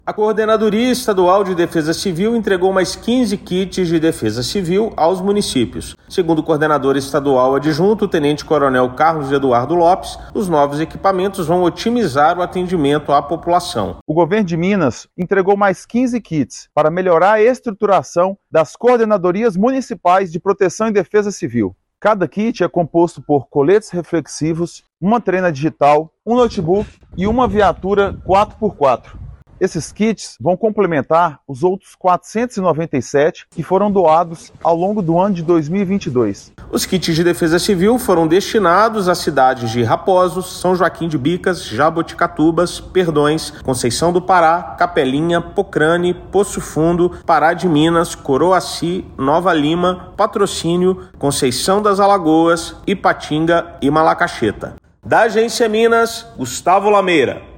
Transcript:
A Coordenadoria Estadual de Defesa Civil entregou mais 15 kits de defesa civil aos municípios. Segundo o coordenador estadual adjunto, o tenente-coronel Carlos Eduardo Lopes, os novos equipamentos vão otimizar o atendimento à população. O governo de Minas entregou mais 15 kits para melhorar a estruturação das coordenadorias municipais de proteção e defesa civil. Cada kit é composto por coletes reflexivos, uma trena digital, um notebook e uma viatura 4x4. Esses kits vão complementar os outros 497 que foram doados ao longo do ano de 2022. Os kits de defesa civil foram destinados às cidades de Raposos, São Joaquim de Bicas, Jaboticatubas, Perdões, Conceição do Pará, Capelinha, Pocrane, Poço Fundo, Pará de Minas, Coroaci, Nova Lima, Patrocínio, Conceição das Alagoas, Ipatinga e Malacaxeta. Da Agência Minas, Gustavo Lameira.